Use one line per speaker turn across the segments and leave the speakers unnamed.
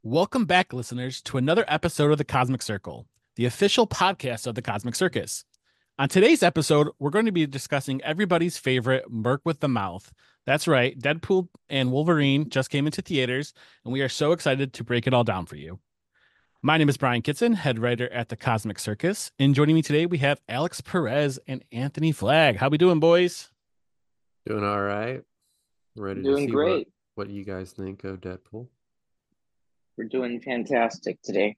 Welcome back, listeners, to another episode of the Cosmic Circle, the official podcast of the Cosmic Circus. On today's episode, we're going to be discussing everybody's favorite Merc with the Mouth. That's right, Deadpool and Wolverine just came into theaters, and we are so excited to break it all down for you. My name is Brian Kitson, head writer at the Cosmic Circus, and joining me today we have Alex Perez and Anthony Flagg. How we doing, boys?
Doing all right. Ready to
Doing
see what
great.
what you guys think of Deadpool.
We're doing fantastic today.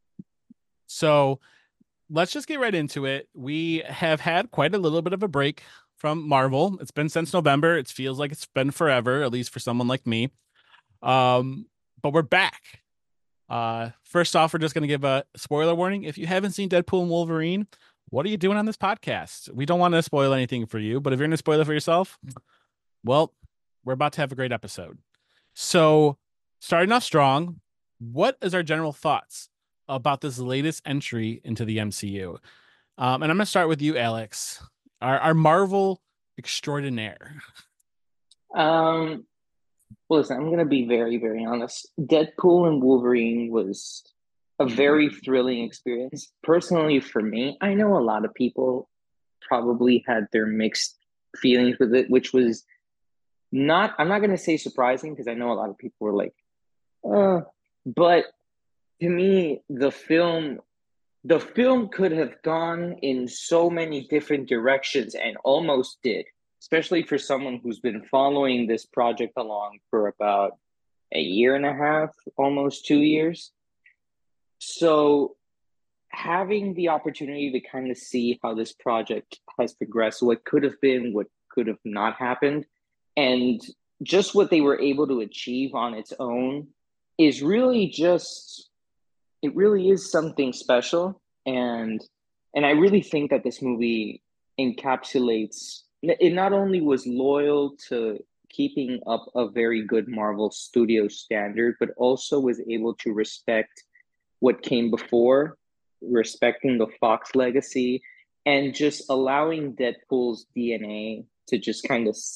So let's just get right into it. We have had quite a little bit of a break from Marvel. It's been since November. It feels like it's been forever, at least for someone like me. Um, but we're back. First off, we're just going to give a spoiler warning. If you haven't seen Deadpool and Wolverine, what are you doing on this podcast? We don't want to spoil anything for you, but if you're going to spoil it for yourself, well, we're about to have a great episode. So, starting off strong, what is our general thoughts about this latest entry into the MCU? And I'm going to start with you, Alex. Our Marvel extraordinaire.
Um, well, listen, I'm gonna be very, very honest. Deadpool and Wolverine was a very thrilling experience. Personally, for me, I know a lot of people probably had their mixed feelings with it, which was not, I'm not gonna say surprising because I know a lot of people were like, uh, but to me, the film could have gone in so many different directions and almost did, especially for someone who's been following this project along for about a year and a half, almost 2 years. So, having the opportunity to kind of see how this project has progressed, what could have been, what could have not happened, and just what they were able to achieve on its own is really just it really is something special, and I really think that this movie encapsulates it. Not only was loyal to keeping up a very good Marvel studio standard, but also was able to respect what came before, respecting the Fox legacy, and just allowing Deadpool's DNA to just kind of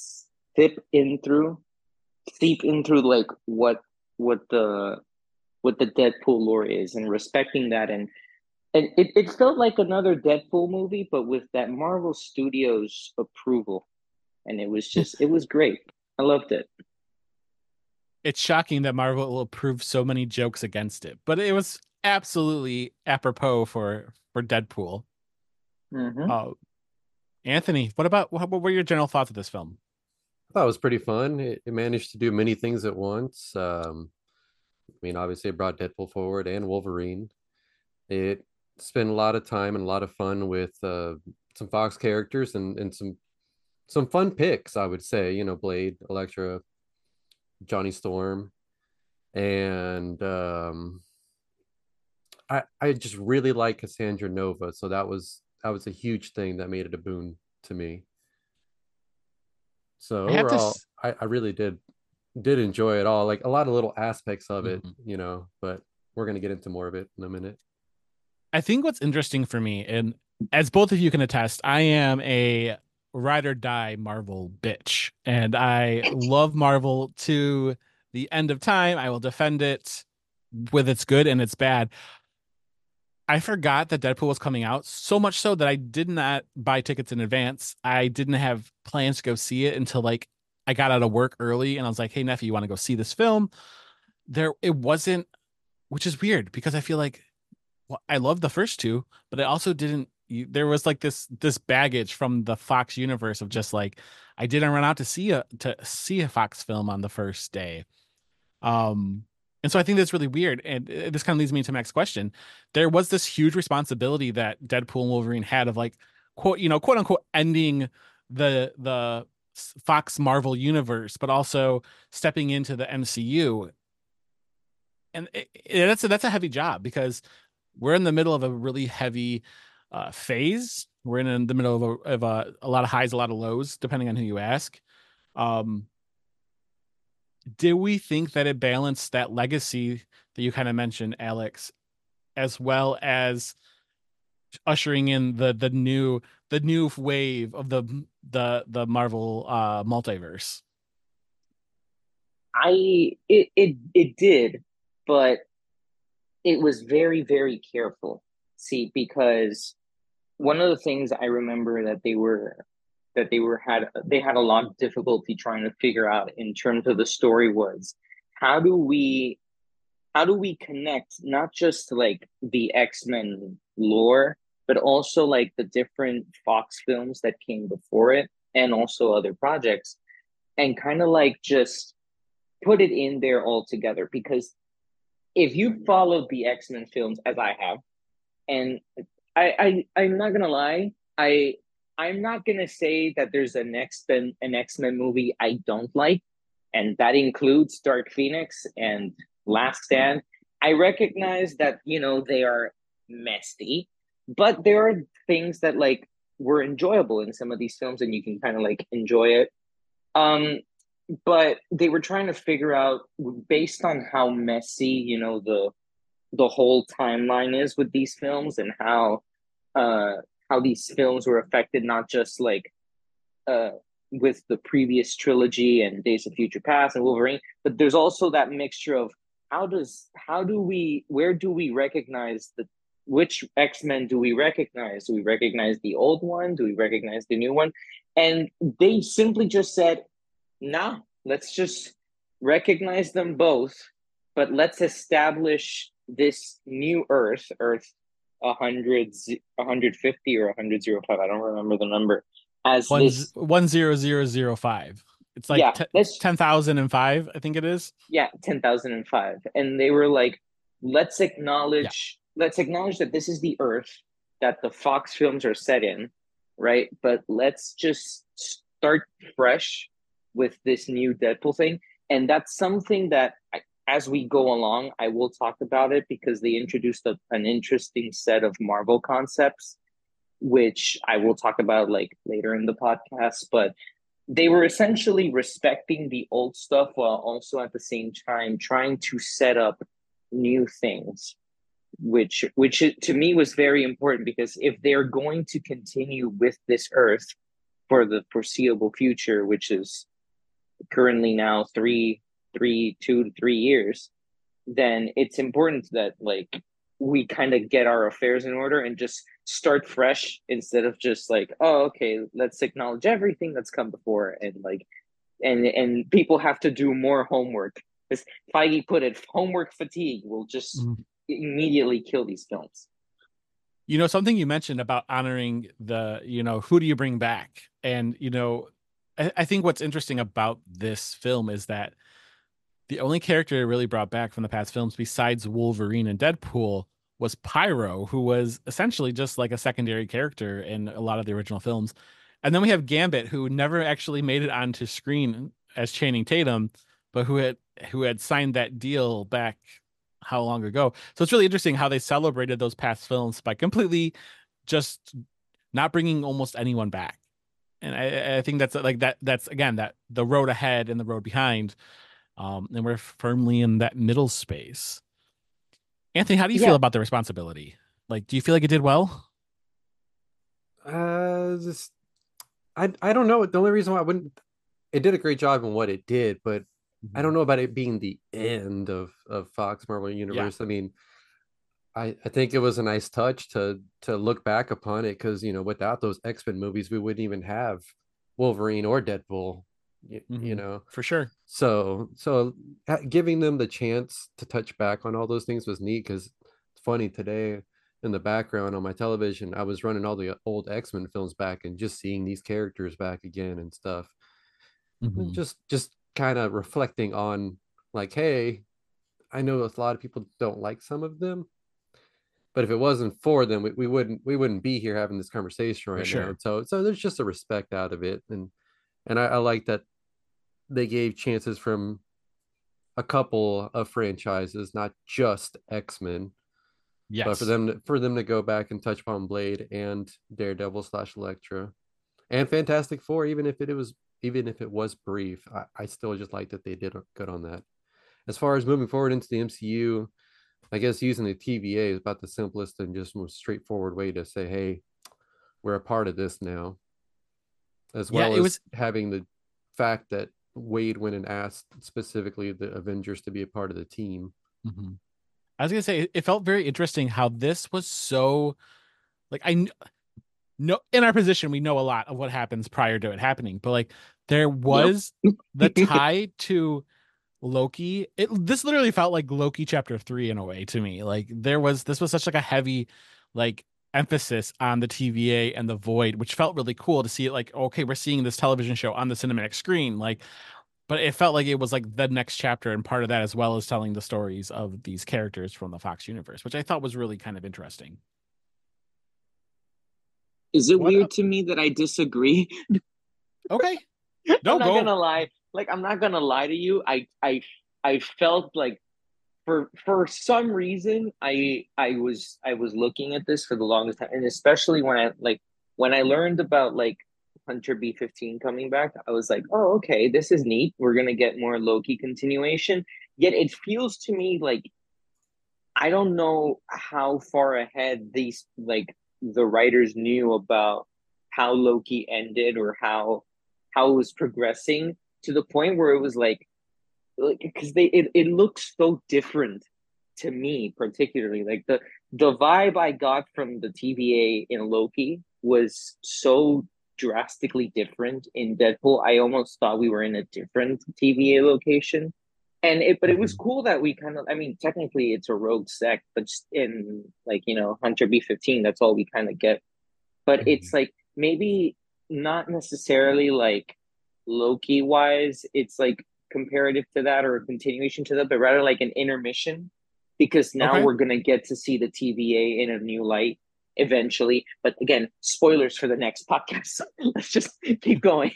seep in through like what the what the Deadpool lore is, and respecting that, and it felt like another Deadpool movie, but with that Marvel Studios approval. And it was great. I loved it.
It's shocking that Marvel will approve so many jokes against it, but it was absolutely apropos for Deadpool.
Hmm.
Uh, Anthony, what were your general thoughts of this film?
I thought it was pretty fun. It managed to do many things at once. I mean, obviously, it brought Deadpool forward and Wolverine. It spent a lot of time and a lot of fun with some Fox characters and some fun picks. I would say, Blade, Elektra, Johnny Storm, and I just really like Cassandra Nova. So that was a huge thing that made it a boon to me. So
I have
overall,
this.
I really did enjoy it all. Like a lot of little aspects of it,
Mhm.
but we're gonna get into more of it in a minute.
I think what's interesting for me, and as both of you can attest, I am a ride or die Marvel bitch, and I love Marvel to the end of time. I will defend it with its good and its bad. I forgot that Deadpool was coming out, so much so that I did not buy tickets in advance. I didn't have plans to go see it until like I got out of work early, and I was like, "Hey, nephew, you want to go see this film?" It wasn't, which is weird because I feel like, well, I love the first two, but I also didn't. There was like this baggage from the Fox universe of just like I didn't run out to see a Fox film on the first day. Um, and so I think that's really weird. And this kind of leads me to my next question. There was this huge responsibility that Deadpool and Wolverine had of like quote unquote ending the Fox Marvel universe, but also stepping into the MCU. And that's a heavy job because we're in the middle of a really heavy phase. We're in the middle of a lot of highs, a lot of lows, depending on who you ask. Um, do we think that it balanced that legacy that you kind of mentioned, Alex, as well as ushering in the new wave of the Marvel multiverse?
It did, but it was very, very careful. See, because one of the things I remember they had a lot of difficulty trying to figure out in terms of the story was how do we how do we connect not just like the X-Men lore, but also like the different Fox films that came before it and also other projects, and kind of like just put it in there all together. Because if you followed the X-Men films as I have, and I'm not gonna lie, I'm not gonna say that there's an X-Men movie I don't like, and that includes Dark Phoenix and Last Stand. I recognize that, you know, they are messy, but there are things that like were enjoyable in some of these films, and you can kind of like enjoy it. Um, but they were trying to figure out, based on how messy, you know, the whole timeline is with these films, and uh how these films were affected, not just like uh with the previous trilogy and Days of Future Past and Wolverine, but there's also that mixture of how do we where do we recognize the which X-Men do we recognize? Do we recognize the old one? Do we recognize the new one? And they simply just said, nah, let's just recognize them both, but let's establish this new Earth, Earth 100, 150 or 100 I don't remember the number, as this,
10005. It's like
yeah, let's,
10,005, I think it is.
yeah, 10,005. And they were like,
Yeah.
let's acknowledge that this is the Earth that the Fox films are set in, right? But let's just start fresh with this new Deadpool thing. And that's something that as we go along, I will talk about it, because they introduced an interesting set of Marvel concepts, which I will talk about like later in the podcast. But they were essentially respecting the old stuff while also at the same time trying to set up new things, which to me was very important, because if they're going to continue with this Earth for the foreseeable future, which is currently now 2 to 3 years, then it's important that like we kind of get our affairs in order and just start fresh, instead of just like, oh, okay, let's acknowledge everything that's come before, and like and people have to do more homework. As Feige put it, homework fatigue will just
Mhm.
immediately kill these films.
You know, something you mentioned about honoring the, who do you bring back? And, I think what's interesting about this film is that the only character it really brought back from the past films besides Wolverine and Deadpool was Pyro, who was essentially just like a secondary character in a lot of the original films. And then we have Gambit, who never actually made it onto screen as Channing Tatum, but who had signed that deal back how long ago. So it's really interesting how they celebrated those past films by completely just not bringing almost anyone back. And I think that's like that's again that the road ahead and the road behind, and we're firmly in that middle space. Anthony, how do you feel
Yeah,
about the responsibility? Like, do you feel like it did well?
Just I don't know. The only reason why I wouldn't, it did a great job in what it did, but I
Mhm.
don't know about it being the end of Fox Marvel
Yeah.
Universe. I mean, I think it was a nice touch to look back upon it, because without those X-Men movies, we wouldn't even have Wolverine or Deadpool. You
Hmm.
know,
For sure.
so giving them the chance to touch back on all those things was neat. Because it's funny, today in the background on my television, I was running all the old X-Men films back and just seeing these characters back again and stuff. And
Hmm.
just kind of reflecting on, like, hey, I know a lot of people don't like some of them, but if it wasn't for them, we wouldn't be here having this conversation
For
right now.
sure.
So there's just a respect out of it. And I like that they gave chances from a couple of franchises, not just X-Men, but for
Yes.
them to go back and touch upon Blade and Daredevil slash Elektra and Fantastic Four, even if it was brief, I still just like that they did good on that. As far as moving forward into the MCU, I guess using the TVA is about the simplest and just most straightforward way to say, hey, we're a part of this now, as
Yeah,
well
it
as
was.
having the fact that Wade went and asked specifically the Avengers to be a part of the team.
Mhm. I was gonna say it felt very interesting how this was so like know in our position we know a lot of what happens prior to it happening, but like there
Yep.
was the tie to Loki. This literally felt like Loki chapter 3 in a way to me. Like this was such like a heavy like emphasis on the TVA and the void, which felt really cool to see it like, okay, we're seeing this television show on the cinematic screen. Like, but it felt like it was like the next chapter and part of that as well as telling the stories of these characters from the Fox universe, which I thought was really kind of interesting.
Is it
What
weird to me that I disagree?
okay.
I'm
No,
not
go.
gonna lie. Like, I'm not gonna lie to you. I felt like for some reason I was looking at this for the longest time, and especially when I learned about like Hunter B-15 coming back, I was like, oh, okay, this is neat. We're gonna get more Loki continuation. Yet it feels to me like I don't know how far ahead these like the writers knew about how Loki ended or how it was progressing to the point where it was like because it looks so different to me particularly like the vibe I got from the TVA in Loki was so drastically different in Deadpool. I almost thought we were in a different TVA location. And it was
Mhm.
cool that we kind of, I mean, technically it's a rogue sect, but just in like, Hunter B-15, that's all we kind of get. But it's
Mhm.
like maybe not necessarily like Loki wise, it's like comparative to that or a continuation to that, but rather like an intermission because now
Okay.
we're going to get to see the TVA in a new light eventually. But again, spoilers for the next podcast. Let's just keep going.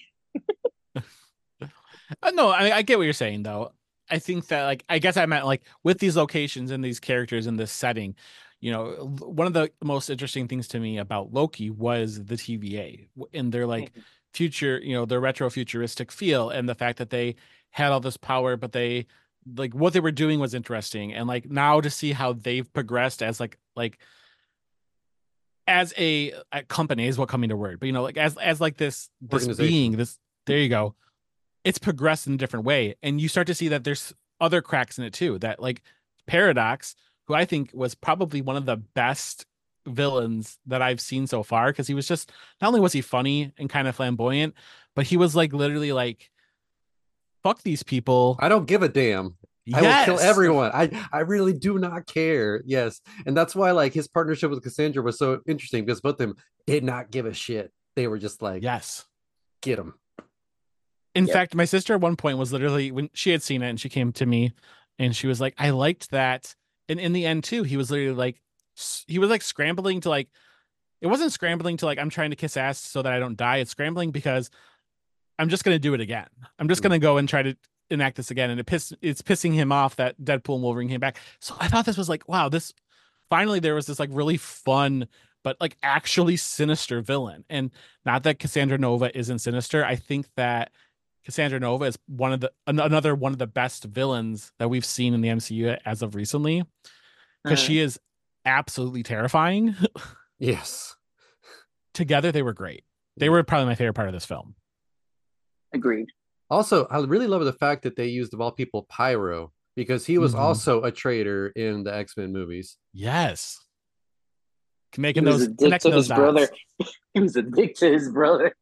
No, I get what you're saying though. I think that like I guess I meant like with these locations and these characters in this setting, one of the most interesting things to me about Loki was the TVA and their like future, their retro futuristic feel and the fact that they had all this power, but they like what they were doing was interesting. And like now to see how they've progressed as like as a company is what coming to word, but like as like this being,
Organization.
this there you go, it's progressed in a different way. And you start to see that there's other cracks in it too. That like Paradox, who I think was probably one of the best villains that I've seen so far, because he was just not only was he funny and kind of flamboyant, but he was like literally like, fuck these people.
I don't give a damn. I will kill
Yes.
everyone. I really do not care. Yes. And that's why like his partnership with Cassandra was so interesting because both of them did not give a shit. They were just like,
Yes.
get him.
In
Yep.
fact, my sister at one point was literally when she had seen it and she came to me and she was like, I liked that. And in the end too, he was literally like he was like scrambling to like it wasn't scrambling to like I'm trying to kiss ass so that I don't die. It's scrambling because I'm just gonna do it again. I'm just gonna go and try to enact this again. And it's pissing him off that Deadpool and Wolverine came back. So I thought this was like, wow, this finally there was this like really fun but like actually sinister villain. And not that Cassandra Nova isn't sinister. I think that Cassandra Nova is another one of the best villains that we've seen in the MCU as of recently because
Uh,
she is absolutely terrifying.
Yes.
Together they were great. They
Yeah.
were probably my favorite part of this film.
agreed.
Also, I really love the fact that they used of all people Pyro because he was
Mhm.
also a traitor in the X-Men movies.
Yes.
He
Making
was
those
a dick
connecting
to
those
his brother.
dots.
He was a dick to his brother.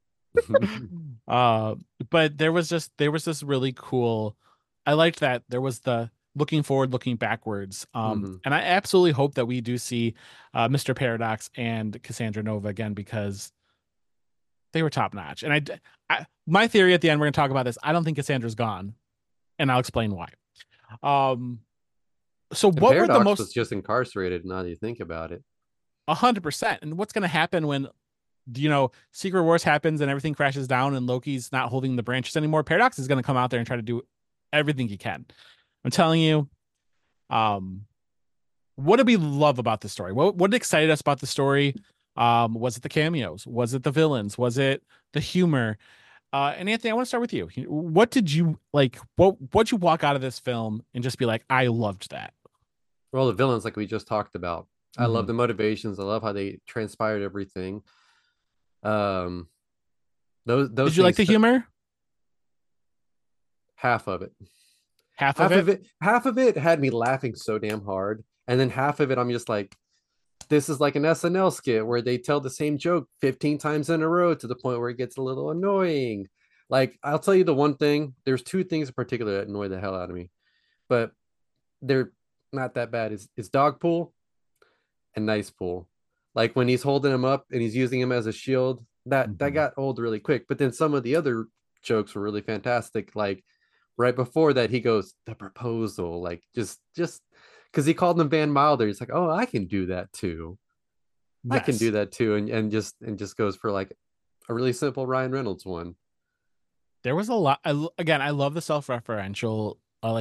uh but there was this really cool, I liked that there was the looking forward, looking backwards.
Mhm.
And I absolutely hope that we do see Mr. Paradox and Cassandra Nova again because they were top notch. And my theory at the end, we're gonna talk about this. I don't think Cassandra's gone, and I'll explain why. Um so
And
what were the
Paradox was
most
just incarcerated now that you think about it.
100%, and what's gonna happen when Secret Wars happens and everything crashes down and Loki's not holding the branches anymore? Paradox is going to come out there and try to do everything he can. I'm telling you, um, what did we love about the story? What excited us about the story? Was it the cameos? Was it the villains? Was it the humor? And Anthony, I want to start with you. What did you like? What'd you walk out of this film and just be like, I loved that?
Well, the villains, like we just talked about, I love
Mhm.
the motivations. I love how they transpired everything. Um, those
Did you like
things,
the humor?
half of it.
Half of it.
Half of it had me laughing so damn hard, and then half of it I'm just like, this is like an SNL skit where they tell the same joke 15 times in a row to the point where it gets a little annoying. Like, I'll tell you the one thing, there's two things in particular that annoy the hell out of me, but they're not that bad. Is dog pool and nice pool. Like when he's holding him up and he's using him as a shield, that got old really quick. But then some of the other jokes were really fantastic. Like right before that, he goes, the proposal, like just because he called him Van Wilder. He's like, oh, I can do that too. I can do
Yes.
that too, and just goes for like a really simple Ryan Reynolds one.
There was a lot. Again, I love the self-referential.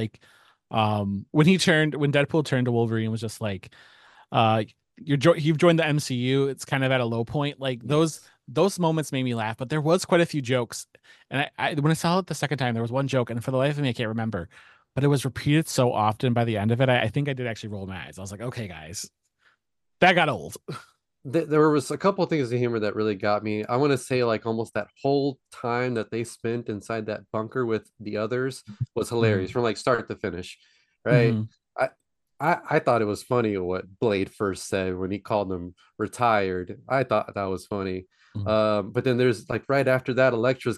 When Deadpool turned to Wolverine, was just like, uh, you've joined the MCU. It's kind of at a low point. Like
Yes.
those moments made me laugh, but there was quite a few jokes. And when I saw it the second time, there was one joke, and for the life of me, I can't remember. But it was repeated so often by the end of it, I think I did actually roll my eyes. I was like, okay, guys, that got old.
There was a couple of things of humor that really got me. I want to say like almost that whole time that they spent inside that bunker with the others was hilarious
Mhm.
from like start to finish, right?
Mhm.
I I thought it was funny what Blade first said when he called them retired. I thought that was funny.
Mhm.
But then there's like right after that, Electra's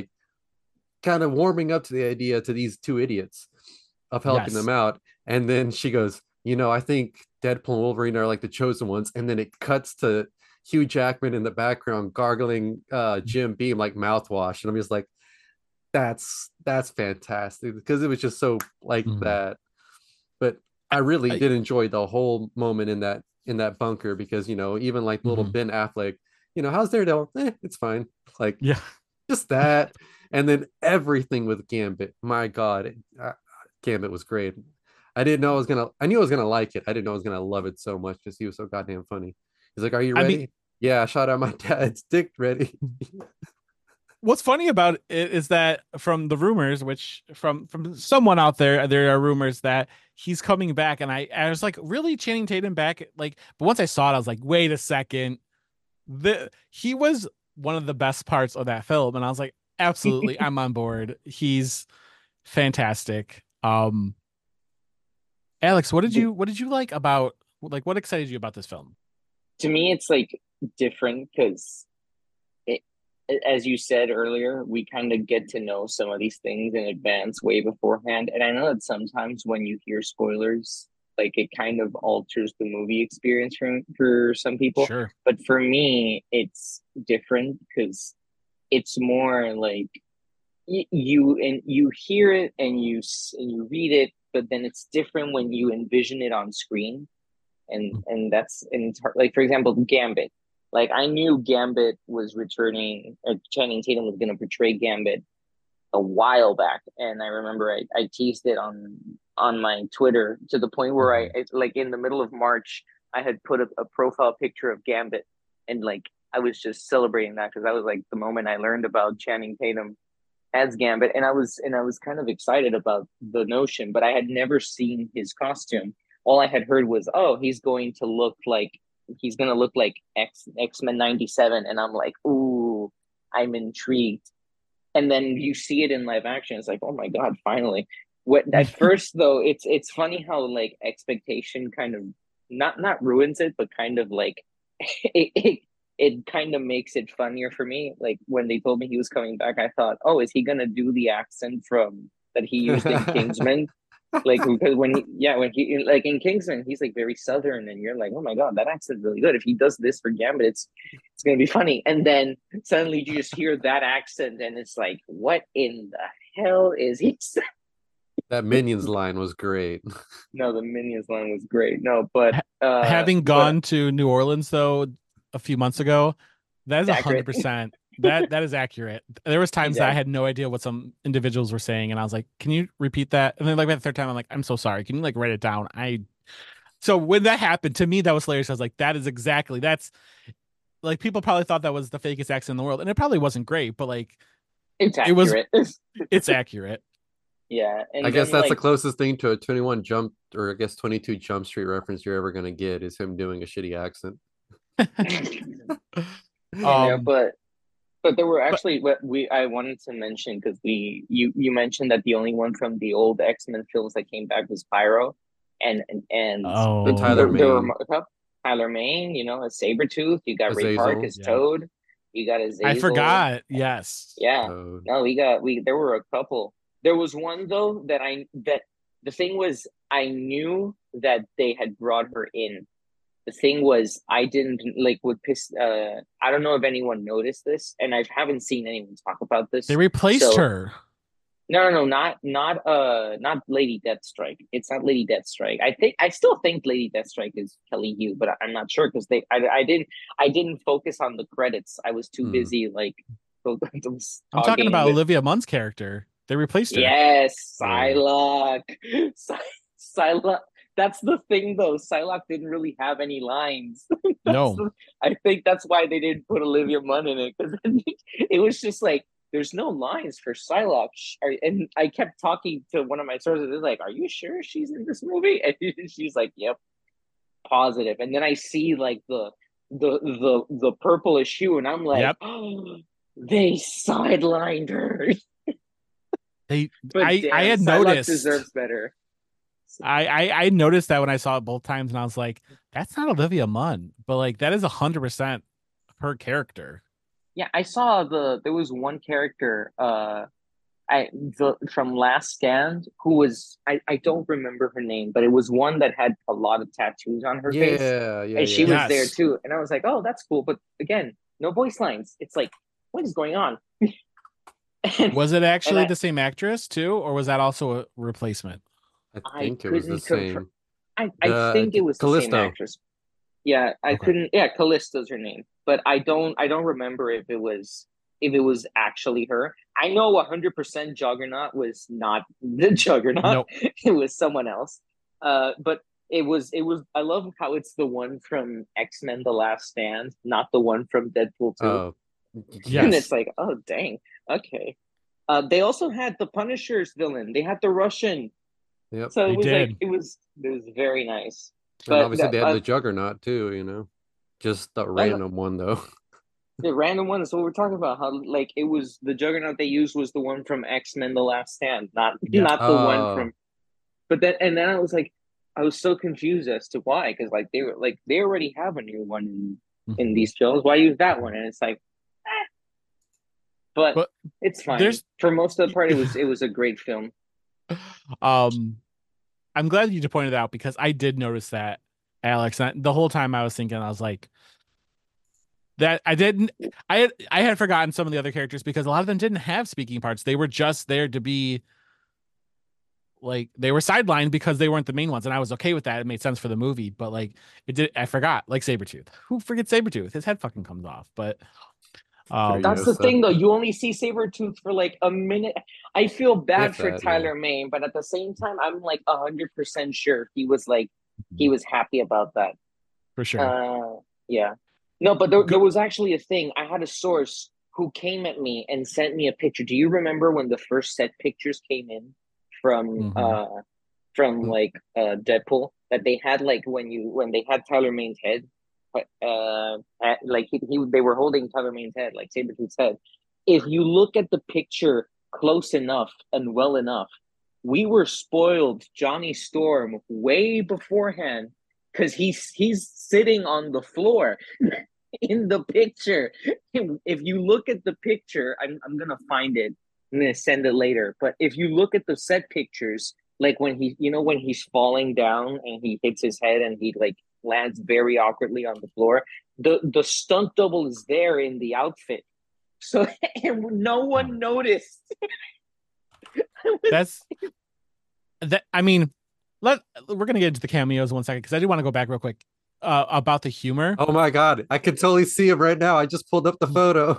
kind of warming up to the idea to these two idiots of helping them
Yes.
out. And then she goes, I think Deadpool and Wolverine are like the chosen ones. And then it cuts to Hugh Jackman in the background gargling Jim Beam like mouthwash. And I'm just like, that's fantastic because it was just so like
Mhm.
that. But I really
I,
did enjoy the whole moment in that bunker because even like little
mhm.
Ben Affleck, how's Daredevil? It's fine. Like
Yeah.
just that, and then everything with Gambit. My God, Gambit was great. I knew I was gonna like it. I didn't know I was gonna love it so much because he was so goddamn funny. He's like, "Are you
I mean,
ready?" Yeah, I shot out my dad's dick. Ready?
what's funny about it is that from the rumors, which from someone out there are rumors that he's coming back, and I was like, really, Channing Tatum back? Like, but once I saw it, I was like, wait a second, he was one of the best parts of that film, and I was like, absolutely, I'm on board. He's fantastic. Alex, what did you like about, like, what excited you about this film?
To me, it's like different because it, as you said earlier, we kind of get to know some of these things in advance way beforehand. And I know that sometimes when you hear spoilers, like it kind of alters the movie experience for some people.
Sure.
But for me, it's different because it's more like you hear it and you read it, but then it's different when you envision it on screen, and it's hard. Like for example, Gambit. Like I knew Gambit was returning, or Channing Tatum was going to portray Gambit a while back, and I remember I teased it on my Twitter to the point where
Mhm.
like in the middle of March I had put a profile picture of Gambit, and like I was just celebrating that because I was like the moment I learned about Channing Tatum as Gambit, and I was kind of excited about the notion, but I had never seen his costume. All I had heard was, oh, he's going to look like X-Men 97, and I'm like, ooh, I'm intrigued. And then you see it in live action, it's like, oh my god, finally. What at first though, it's funny how like expectation kind of not ruins it, but kind of like it it kind of makes it funnier for me. Like when they told me he was coming back, I thought, oh, is he gonna do the accent from that he used in Kingsman? Like because when he like in Kingsman, he's like very southern, and you're like, oh my god, that accent's really good. If he does this for Gambit, it's gonna be funny. And then suddenly you just hear that accent, and it's like, what in the hell is he saying?
That Minions line was great.
No, the Minions line was great. No, but
Ha- Having
but
gone to New Orleans though a few months ago, that is
it's accurate.
100%. That is accurate. There was
He's
times that I
accurate.
had no idea what some individuals were saying, and I was like, "Can you repeat that?" And then like by the third time, I'm like, "I'm so sorry. Can you like write it down?" So when that happened to me, that was hilarious. I was like, "That is exactly that's like people probably thought that was the fakest accent in the world, and it probably wasn't great, but like
It's
it was,
accurate.
it's accurate."
Yeah,
I
and
guess
then
that's the
like
closest thing to a 21 Jump, or I guess 22 Jump Street reference you're ever gonna get is him doing a shitty accent.
you know,
Um,
but But there were
But
actually what we I wanted to mention because you mentioned that the only one from the old X-Men films that came back was Pyro, and
And Tyler
there were
oh,
Mane,
Tyler Mane, you know, a Sabretooth. You got Ray Park
Azazel.
as
yeah.
Toad. You got
I
Azazel.
forgot. Yes.
Yeah.
Uh,
No, we there were a couple. There was one though that the thing was I knew that they had brought her in. The thing was I didn't like would piss I don't know if anyone noticed this and I haven't seen anyone talk about
They
this.
replaced
So
her.
no, not Lady Deathstrike. It's not Lady Deathstrike. I still think Lady Deathstrike is Kelly Hu, but I'm not sure because I didn't focus on the credits. I was too
hmm.
busy like
I'm talking
talking
about
with
Olivia Munn's character. They replaced her.
yes,
Oh,
Psylocke. Psylocke. That's the thing though. Psylocke didn't really have any lines.
No.
I think that's why they didn't put Olivia Munn in it because it was just like there's no lines for Psylocke. And I kept talking to one of my sources. They're like, "Are you sure she's in this movie?" And she's like, "Yep, positive." And then I see like the purplish hue, and I'm like,
Yep.
"Oh, they sidelined her."
They
But
I
damn,
had
Psylocke
noticed.
deserves better.
I noticed that when I saw it both times and I was like, that's not Olivia Munn. But like that is 100% her character.
Yeah, I saw there was one character from Last Stand who was I don't remember her name, but it was one that had a lot of tattoos on her face,
yeah, yeah,
and she
yeah.
was there
Yes.
too. And I was like, oh, that's cool. But again, no voice lines. It's like, what is going on? and
Was it
and
actually the same actress too, or was that also a replacement?
I
I
think it was the
couldn't confirm.
same.
I think it was the same
Callisto.
actress. Yeah, I
Okay.
couldn't. Yeah, Callista's her name, but I don't remember if it was actually her. I know 100% Juggernaut was not the Juggernaut.
Nope.
It was someone else. But it was. I love how it's the one from X-Men: The Last Stand, not the one from Deadpool 2.
Oh,
And
yeah.
it's
Yes.
like, oh dang, okay. They also had the Punisher's villain. They had the Russian,
Yep.
so it
They
was like
did.
it was very nice.
And
But
obviously they had the Juggernaut too, Just the
no, no,
random one though.
the random one is what we're talking about. How like it was the Juggernaut they used was the one from X-Men: The Last Stand, not
Yep.
not the one
Oh,
from. But then I was like, I was so confused as to why because like they already have a new one in
Mhm.
these films. Why use that one? And it's like, eh. But
But
it's fine.
there's
For most of the part, it was a great film.
um I'm glad you just pointed it out because I did notice that, Alex. And the whole time I was thinking, I was like, that I didn't I had forgotten some of the other characters because a lot of them didn't have speaking parts. They were just there to be like they were sidelined because they weren't the main ones. And I was okay with that. It made sense for the movie, but like it did I forgot, like Sabretooth. Who forgets Sabretooth? His head fucking comes off. But
That's the
Furiosa,
thing, though. You only see Sabretooth for like a minute. I feel bad
if
for
that, yeah.
Tyler Mane, but at the same time, I'm like 100% sure he was happy about that.
for sure.
Uh, yeah. No, but there
Go-
was actually a thing. I had a source who came at me and sent me a picture. Do you remember when the first set pictures came in from
Mhm.
like Deadpool that they had like when they had Tyler Mane's head, like they were holding Tyler Mane's head, like Sabretooth's head. If you look at the picture close enough and well enough, we were spoiled Johnny Storm way beforehand because he's sitting on the floor in the picture. If you look at the picture, I'm gonna find it. I'm gonna send it later. But if you look at the set pictures, like when when he's falling down and he hits his head and he like lands very awkwardly on the floor, the stunt double is there in the outfit. So and no one noticed.
That's that I mean, we're gonna get into the cameos 1 second because I do want to go back real quick about the humor.
Oh my God, I can totally see him right now. I just pulled up the photo.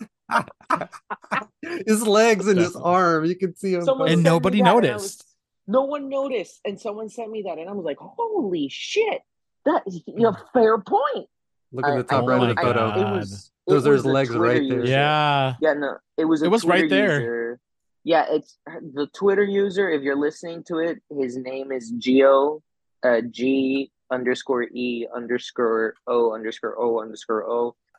His legs and his
Definitely.
arm, you can see him
Someone
And
both.
sent me
nobody
that, and I was
noticed.
no one noticed, and someone sent me that, and I was like, "Holy shit! That is a fair point."
Look in the
I
top
Oh
right of
my
the
know
photo.
god.
it
Those are his
was a
legs
Twitter
right there.
user.
Yeah.
Yeah, no, it was
It
a
was
Twitter
right there.
user. Yeah, it's the Twitter user. If you're listening to it, his name is Geo, G underscore E underscore O underscore O underscore O.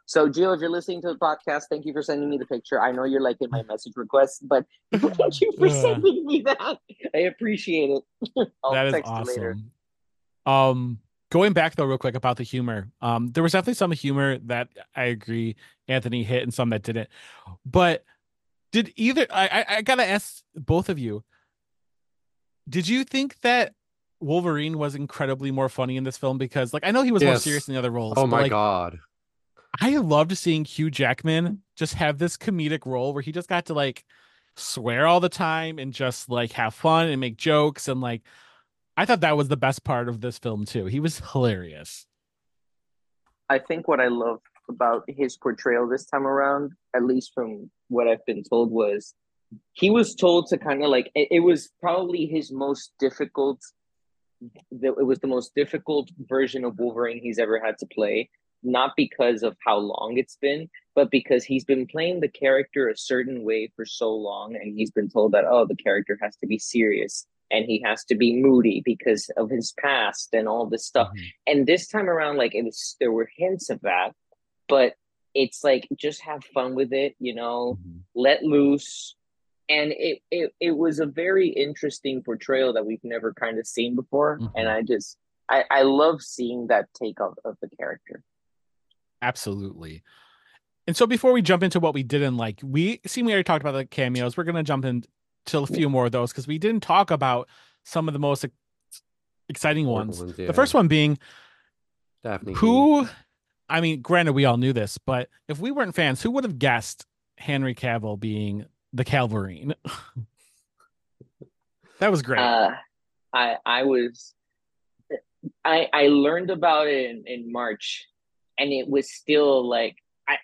So, Jill, if you're listening to the podcast, thank you for sending me the picture. I know you're like in my message requests, but thank you for
Uh,
sending me that. I appreciate it. I'll
that is
text you later.
awesome. Going back though, real quick about the humor. There was definitely some humor that I agree Anthony hit and some that didn't. But did either I gotta ask both of you, did you think that Wolverine was incredibly more funny in this film? Because like I know he was more serious
Yes.
in the other roles,
Oh
but
my
like
God.
I loved seeing Hugh Jackman just have this comedic role where he just got to like swear all the time and just like have fun and make jokes and like I thought that was the best part of this film too. He was hilarious.
I think what I love about his portrayal this time around, at least from what I've been told, was he was told to kind of like it was probably his most difficult. It was the most difficult version of Wolverine he's ever had to play, not because of how long it's been, but because he's been playing the character a certain way for so long, and he's been told that the character has to be serious and he has to be moody because of his past and all this stuff.
Mhm.
And this time around, like there were hints of that, but it's like just have fun with it,
Mhm.
let loose. And it was a very interesting portrayal that we've never kind of seen before. And
Mhm.
I love seeing that take of the character.
Absolutely. And so before we jump into what we didn't like, we already talked about the cameos. We're gonna jump into a few more of those because we didn't talk about some of the most exciting
Important
ones.
ones,
The
yeah.
first one being
Daphne King.
who, I mean, granted, we all knew this, but if we weren't fans, who would have guessed Henry Cavill being the Calverine? That was great.
I was I learned about it in March, and it was still like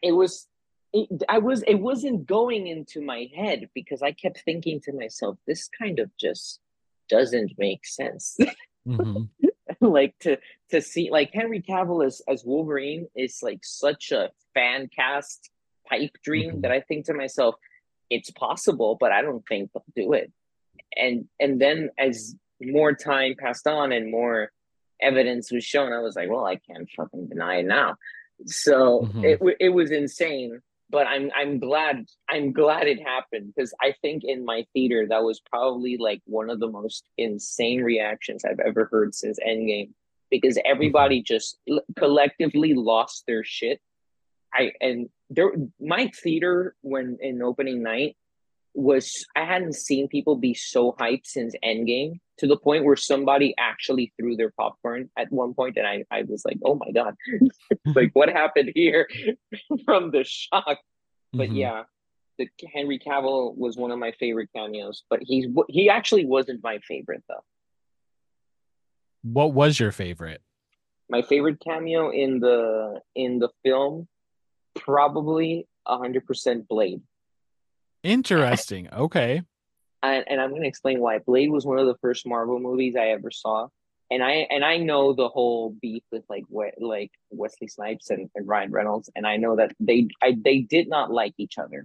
it wasn't going into my head because I kept thinking to myself, this kind of just doesn't make sense.
Mm-hmm.
Like to see like Henry Cavill as Wolverine is like such a fan cast pipe dream
Mm-hmm.
that I think to myself, it's possible, but I don't think they'll do it. And then as more time passed on and more evidence was shown, I was like, well, I can't fucking deny it now. So
Mm-hmm.
it was insane, but I'm glad it happened because I think in my theater that was probably like one of the most insane reactions I've ever heard since Endgame because
Mm-hmm.
everybody just collectively lost their shit. I and there my theater when in opening night was I hadn't seen people be so hyped since Endgame to the point where somebody actually threw their popcorn at one point, and I was like, oh my god, like what happened here from the shock. But
Mm-hmm.
yeah, the Henry Cavill was one of my favorite cameos, but he actually wasn't my favorite though.
What was your favorite?
My favorite cameo in the film probably 100% Blade.
Interesting. Okay.
And I'm going to explain why. Blade was one of the first Marvel movies I ever saw, and I know the whole beef with like Wesley Snipes and Ryan Reynolds, and I know that they did not like each other.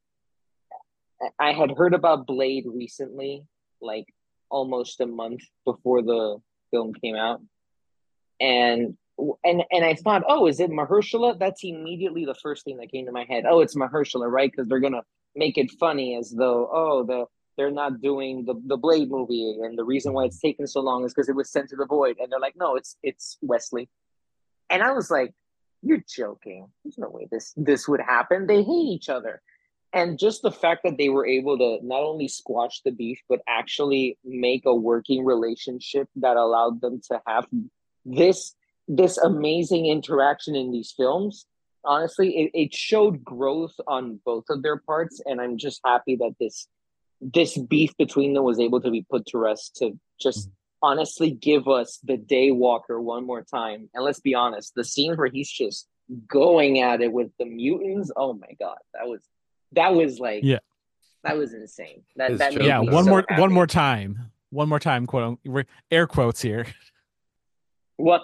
I had heard about Blade recently, like almost a month before the film came out, and and I thought, oh, is it Mahershala? That's immediately the first thing that came to my head. Oh, it's Mahershala, right? Because they're gonna make it funny as though, they're not doing the Blade movie, and the reason why
Mhm.
it's taken so long is because it was sent to the void, and they're like, no, it's Wesley, and I was like, you're joking. There's no way this would happen. They hate each other. And just the fact that they were able to not only squash the beef, but actually make a working relationship that allowed them to have this this amazing interaction in these films. Honestly, it showed growth on both of their parts, and I'm just happy that this beef between them was able to be put to rest to just honestly give us the Daywalker one more time. And let's be honest, the scene where he's just going at it with the mutants, oh my god, that was like
Yeah.
that was insane.
His
That made
Yeah.
joke
me
though.
so
One more
happy.
time. One more time. Quote. We're air quotes here.
What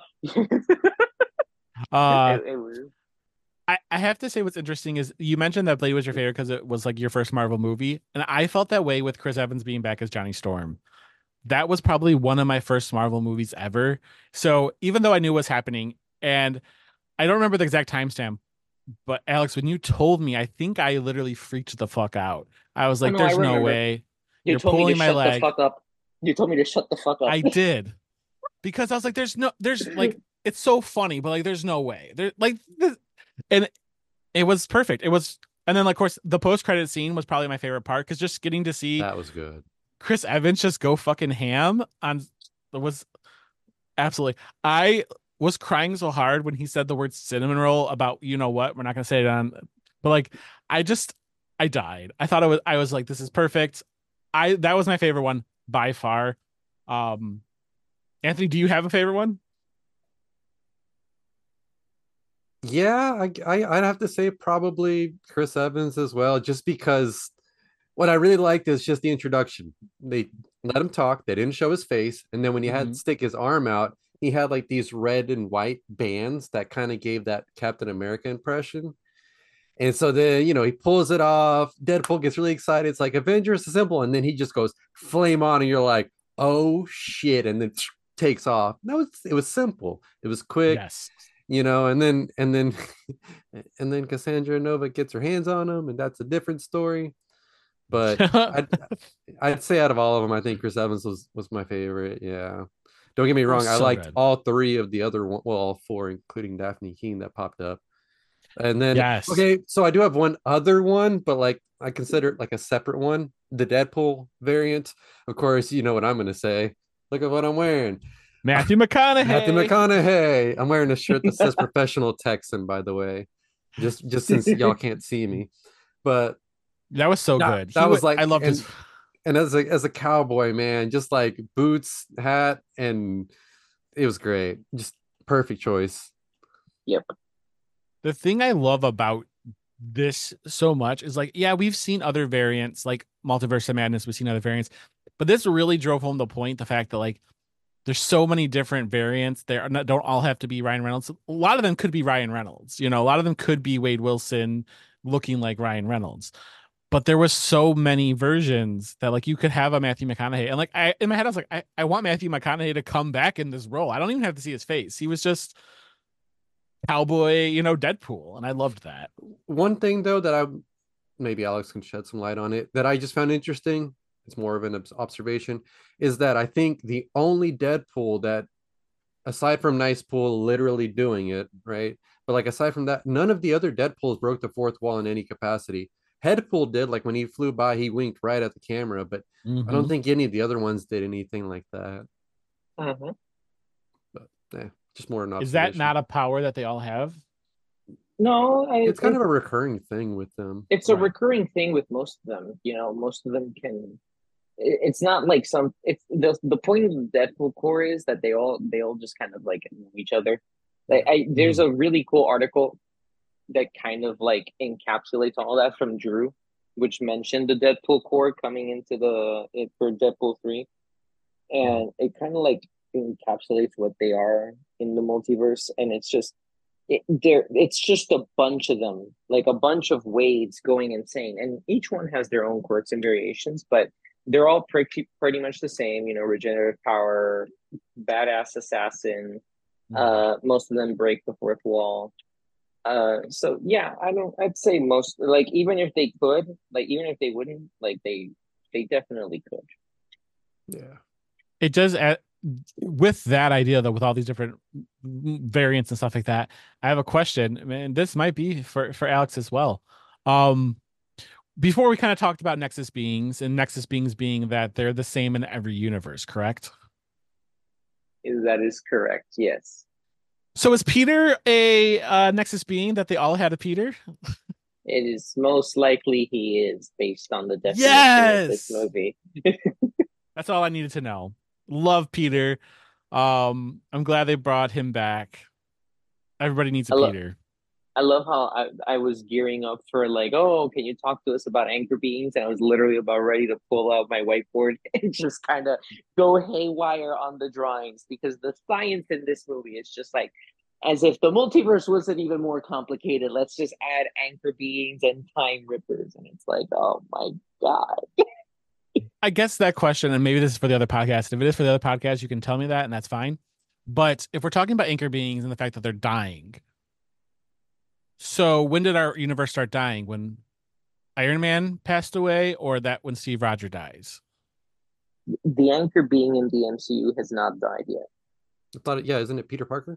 Uh,
it was
I have to say what's interesting is you mentioned that Blade was your favorite because it was like your first Marvel movie, and I felt that way with Chris Evans being back as Johnny Storm. That was probably one of my first Marvel movies ever. So even though I knew what's happening, and I don't remember the exact timestamp, But Alex, when you told me, I think I literally freaked the fuck out. I was
Oh
like,
no, I
there's no
remember.
way
You
you're
told me to
pulling my
shut the
leg.
fuck up. You told me to shut the fuck up.
I did because I was like, there's like, it's so funny, but like, there's no way. There, like, and it was perfect. It was, and then of course the post credit scene was probably my favorite part because just getting to see
That was good.
Chris Evans just go fucking ham on was absolutely. I was crying so hard when he said the word cinnamon roll about you know what. We're not gonna say it on, but like I just I died. I thought it was. I was like, this is perfect. That was my favorite one by far. Um, Anthony, do you have a favorite one?
Yeah, I'd have to say probably Chris Evans as well, just because what I really liked is just the introduction. They let him talk, they didn't show his face, and then when he had
Mm-hmm.
to stick his arm out, he had like these red and white bands that kind of gave that Captain America impression. And so then, he pulls it off. Deadpool gets really excited. It's like Avengers Assemble, and then he just goes flame on, and you're like, oh shit, and then takes off. No, it was simple. It was quick,
Yes.
and then and then Cassandra Nova gets her hands on him, and that's a different story. But I'd say out of all of them, I think Chris Evans was my favorite. Yeah. Don't get me
Oh,
wrong. I
so
liked
good.
all three of the other one, well, all four, including Daphne Keene that popped up. And then,
Yes.
okay, so I do have one other one, but like I consider it like a separate one, the Deadpool variant. Of course, you know what I'm going to say. Look at what I'm wearing.
Matthew
Matthew
McConaughey.
McConaughey. I'm wearing a shirt that says professional Texan, by the way, just since y'all can't see me. But
That was so
that,
good.
that was
I
like,
loved his.
and as a cowboy, man, just like boots, hat, and it was great. Just perfect choice.
Yep.
The thing I love about this so much is like, yeah, we've seen other variants like Multiverse of Madness, we've seen other variants, but this really drove home the point, the fact that like there's so many different variants. They don't all have to be Ryan Reynolds. A lot of them could be Ryan Reynolds. You know, a lot of them could be Wade Wilson looking like Ryan Reynolds. But there was so many versions that like you could have a Matthew McConaughey. And like I in my head, I was like, I want Matthew McConaughey to come back in this role. I don't even have to see his face. He was just cowboy, Deadpool. And I loved that.
One thing though that I maybe Alex can shed some light on it that I just found interesting. It's more of an observation is that I think the only Deadpool that aside from Nicepool literally doing it, right? But like aside from that, none of the other Deadpools broke the fourth wall in any capacity. Headpool did, like when he flew by, he winked right at the camera, but I don't
Mm-hmm.
think any of the other ones did anything like that.
Mm-hmm.
But just more an
Is that
observation.
not a power that they all have?
No,
It's kind of a recurring thing with them.
it's a
Right.
recurring thing with most of them. Most of them can. It's not like some. It's the point of the Deadpool core is that they all just kind of like know each other. Like there's
Mhm.
a really cool article that kind of like encapsulates all that from Drew, which mentioned the Deadpool core coming into for Deadpool 3,
Mhm.
and it kind of like encapsulates what they are in the multiverse, and it's just a bunch of them, like a bunch of Wades going insane, and each one has their own quirks and variations, but they're all pretty much the same. Regenerative power, badass assassin.
Mhm.
Most of them break the fourth wall. So yeah, I'd say most, like, even if they could, like, even if they wouldn't, like, they definitely could.
Yeah.
It does with that idea though, with all these different variants and stuff like that. I have a question, and this might be for Alex as well. Um, Before we kind of talked about Nexus beings and Nexus beings being that they're the same in every universe, correct?
That is correct. Yes,
So is Peter a Nexus being that they all had a Peter?
it is most likely he is, based on the definition of this
Yes.
movie.
That's all I needed to know. Love Peter. I'm glad they brought him back. Everybody needs a
I love.
Peter.
I love how I was gearing up for, like, oh, can you talk to us about anchor beings? And I was literally about ready to pull out my whiteboard and just kind of go haywire on the drawings, because the science in this movie is just like as if the multiverse wasn't even more complicated. Let's just add anchor beings and time rippers. And it's like, oh my God.
I guess that question, and maybe this is for the other podcast. If it is for the other podcast, you can tell me that, and that's fine. But if we're talking about anchor beings and the fact that they're dying, So when did our universe start dying? When Iron Man passed away, or that when Steve Rogers dies?
The anchor being in the MCU has not died yet.
I thought, yeah, isn't it Peter Parker?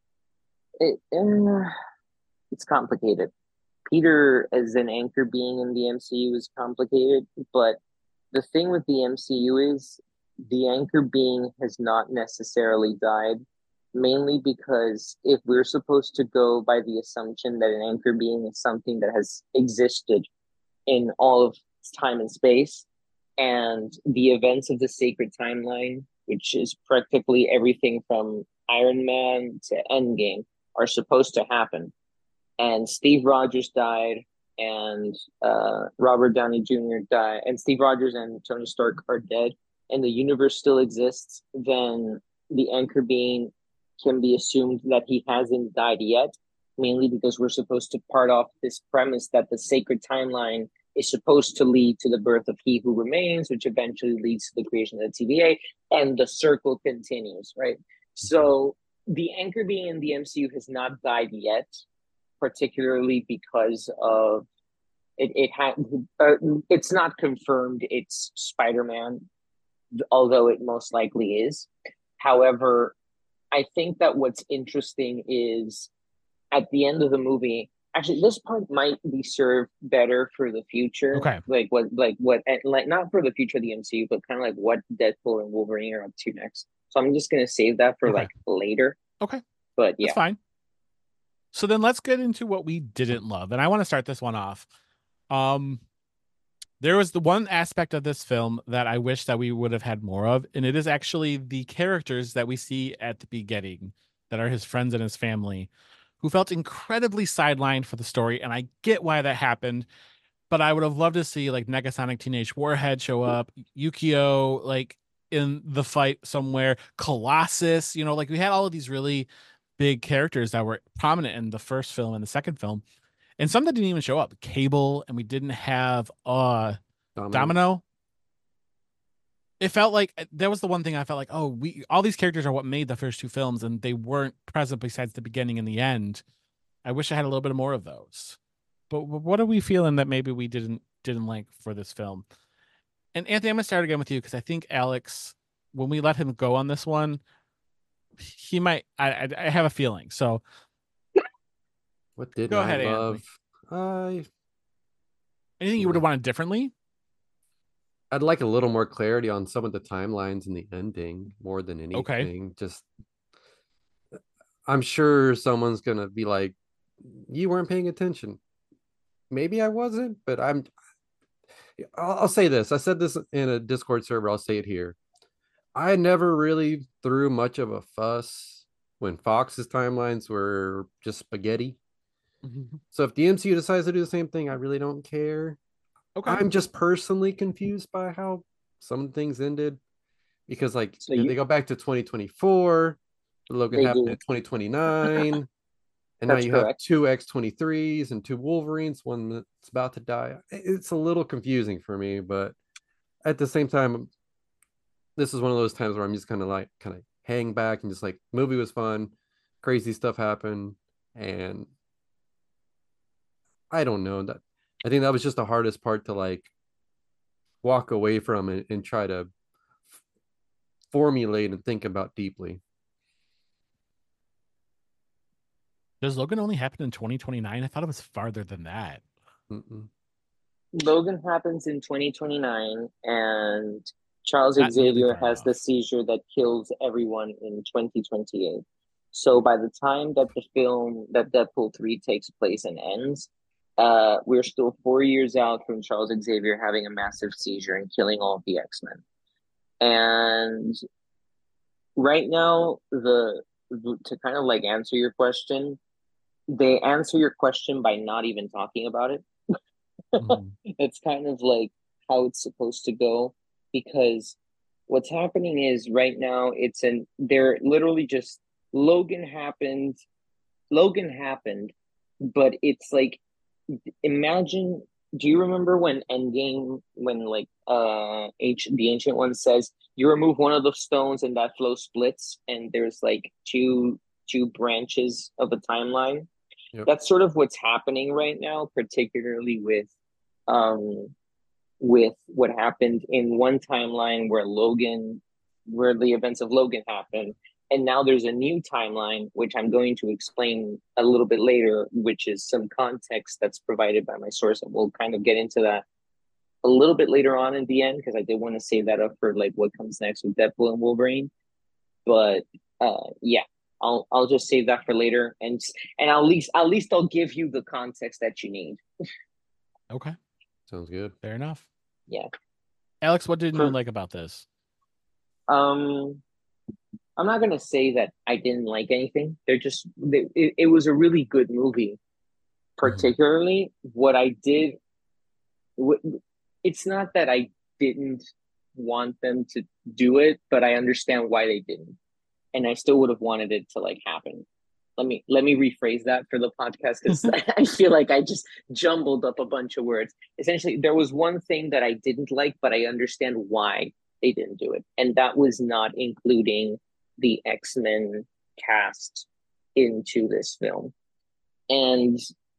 It's complicated. Peter as an anchor being in the MCU is complicated, but the thing with the MCU is the anchor being has not necessarily died, mainly because if we're supposed to go by the assumption that an anchor being is something that has existed in all of time and space, and the events of the sacred timeline, which is practically everything from Iron Man to Endgame, are supposed to happen. And Steve Rogers died, and Robert Downey Jr. died, and Steve Rogers and Tony Stark are dead, and the universe still exists, then the anchor being can be assumed that he hasn't died yet, mainly because we're supposed to part off this premise that the sacred timeline is supposed to lead to the birth of He Who Remains, which eventually leads to the creation of the TVA, and the circle continues, right? So the anchor being in the MCU has not died yet, particularly because of it had it's not confirmed it's Spider-Man, although it most likely is. However, I think that what's interesting is at the end of the movie, actually this part might be served better for the future,
Okay.
like not for the future of the MCU, but kind of like what Deadpool and Wolverine are up to next. So I'm just gonna save that for
Okay.
like later.
Okay.
But
That's
yeah.
fine. So then let's get into what we didn't love. And I want to start this one off. Um, there was the one aspect of this film that I wish that we would have had more of, and it is actually the characters that we see at the beginning that are his friends and his family, who felt incredibly sidelined for the story. And I get why that happened, but I would have loved to see like Negasonic Teenage Warhead show up, Yukio like in the fight somewhere, Colossus, like we had all of these really big characters that were prominent in the first film and the second film, and some that didn't even show up. Cable, and we didn't have
Domino.
Domino. It felt like that was the one thing I felt like, oh, we all these characters are what made the first two films, and they weren't present besides the beginning and the end. I wish I had a little bit more of those. But what are we feeling that maybe we didn't like for this film? And Anthony, I'm gonna start again with you because I think Alex, when we let him go on this one, he might. I have a feeling. So
What didn't
go
I
ahead, Anthony.
love? I
Anything you would have wanted differently?
I'd like a little more clarity on some of the timelines and the ending more than
Okay.
anything. Just I'm sure someone's gonna be like, "You weren't paying attention." Maybe I wasn't, but I'll say this. I said this in a Discord server. I'll say it here. I never really threw much of a fuss when Fox's timelines were just spaghetti. So if the MCU decides to do the same thing, I really don't care.
Okay.
I'm just personally confused by how some things ended because, like,
So
they
you
go back to 2024, Logan
they
happened
do.
in 2029, and now
That's
you have
correct.
two X-23s and two Wolverines, one that's about to die. It's a little confusing for me, but at the same time, this is one of those times where I'm just kind of hang back and just like, movie was fun, crazy stuff happened, and I don't know that. I think that was just the hardest part to like walk away from and try to formulate and think about deeply.
Does Logan only happen in 2029? I thought it was farther than that.
Mm-mm.
Logan happens in 2029, and Charles
Not nearly
Xavier
far
has the
enough.
seizure that kills everyone in 2028. So by the time that the film that Deadpool 3 takes place and ends, we're still 4 years out from Charles Xavier having a massive seizure and killing all of the X-Men. And right now, to kind of like answer your question, they answer your question by not even talking about it.
Mhm.
It's kind of like how it's supposed to go, because what's happening is right now they're literally just Logan happened. Logan happened, but it's like, imagine, do you remember when Endgame, when like the Ancient One says you remove one of the stones and that flow splits and there's like two branches of a timeline?
Yep.
That's sort of what's happening right now, particularly um with what happened in one timeline where the events of Logan happened. And now there's a new timeline, which I'm going to explain a little bit later, which is some context that's provided by my source. And we'll kind of get into that a little bit later on in the end, because I did want to save that up for like what comes next with Deadpool and Wolverine. But yeah, I'll just save that for later, and at least I'll give you the context that you need.
Okay,
Sounds good.
fair enough.
Yeah.
Alex, what didn't you
For
like about this?
um I'm not gonna say that I didn't like anything. It was a really good movie.
Mhm.
Particularly, what I did, it's not that I didn't want them to do it, but I understand why they didn't, and I still would have wanted it to like happen. Let me rephrase that for the podcast, because I feel like I just jumbled up a bunch of words. Essentially, there was one thing that I didn't like, but I understand why they didn't do it, and that was not including the X-Men cast into this film. And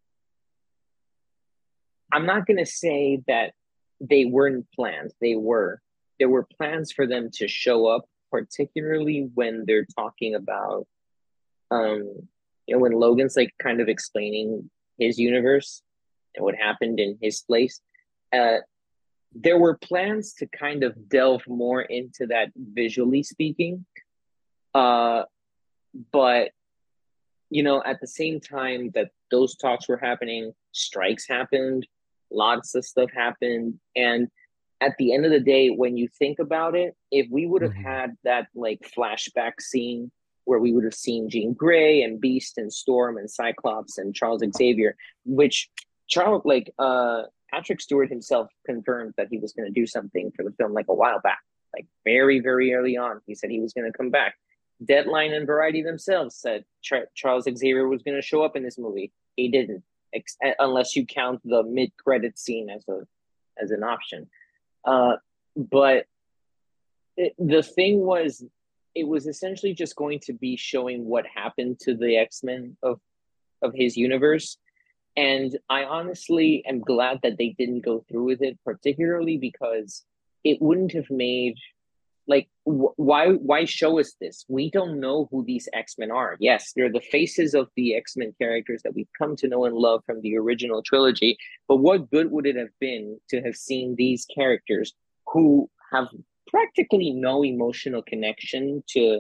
I'm not going to say that they weren't planned. They were. There were plans for them to show up, particularly when they're talking about, um, when Logan's like kind of explaining his universe and what happened in his place. Uh, there were plans to kind of delve more into that visually speaking. Uh, but at the same time that those talks were happening, strikes happened, lots of stuff happened. And at the end of the day, when you think about it, if we would have
Mhm.
had that like flashback scene where we would have seen Jean Grey and Beast and Storm and Cyclops and Charles Xavier, which Charles like Patrick Stewart himself confirmed that he was going to do something for the film like a while back, like very, very early on. He said he was going to come back. Deadline and Variety themselves said Charles Xavier was going to show up in this movie. He didn't, unless you count the mid-credit scene as an option. But the thing was, it was essentially just going to be showing what happened to the X-Men of his universe. And I honestly am glad that they didn't go through with it, particularly because it wouldn't have made like why show us this? We don't know who these X-Men are. Yes, they're the faces of the X-Men characters that we've come to know and love from the original trilogy, but what good would it have been to have seen these characters who have practically no emotional connection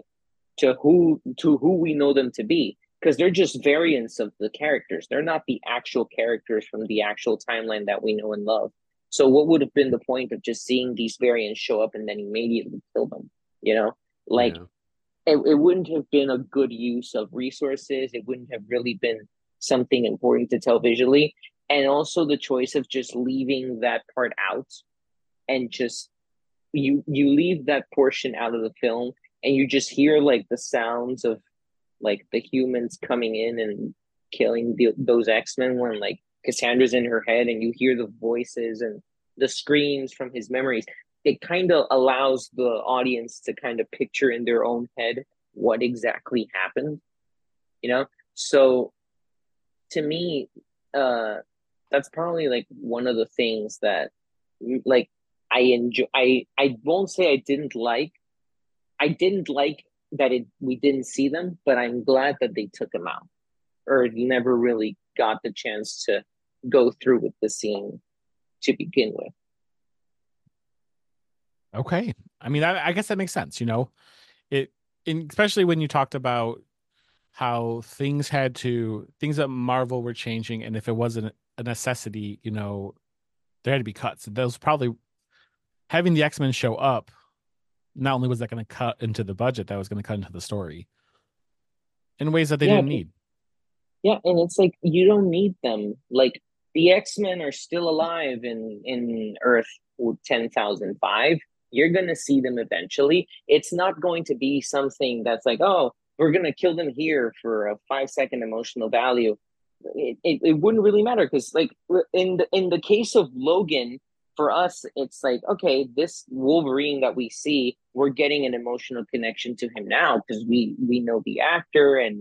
to who we know them to be, because they're just variants of the characters. They're not the actual characters from the actual timeline that we know and love. So what would have been the point of just seeing these variants show up and then immediately kill them? You know, like
Yeah.
it wouldn't have been a good use of resources. It wouldn't have really been something important to tell visually. And also the choice of just leaving that part out, and just you leave that portion out of the film, and you just hear like the sounds of like the humans coming in and killing those X-Men, when like Cassandra's in her head and you hear the voices and the screams from his memories. It kind of allows the audience to kind of picture in their own head what exactly happened, you know? So to me, uh that's probably like one of the things that like I enjoy. I won't say I didn't like that it we didn't see them, but I'm glad that they took them out, or never really got the chance to go through with the scene to begin with.
Okay. I mean, I guess that makes sense. It, especially when you talked about how things that Marvel were changing, and if it wasn't a necessity, there had to be cuts. Those probably having the X-Men show up. Not only was that going to cut into the budget, that was going to cut into the story in ways that they
Yeah,
didn't need.
yeah, and it's like you don't need them. Like the X-Men are still alive in Earth 10,005. You're gonna see them eventually. It's not going to be something that's like, oh, we're gonna kill them here for a 5 second emotional value. It wouldn't really matter, because like in the case of Logan, for us, it's like, okay, this Wolverine that we see, we're getting an emotional connection to him now because we know the actor, and like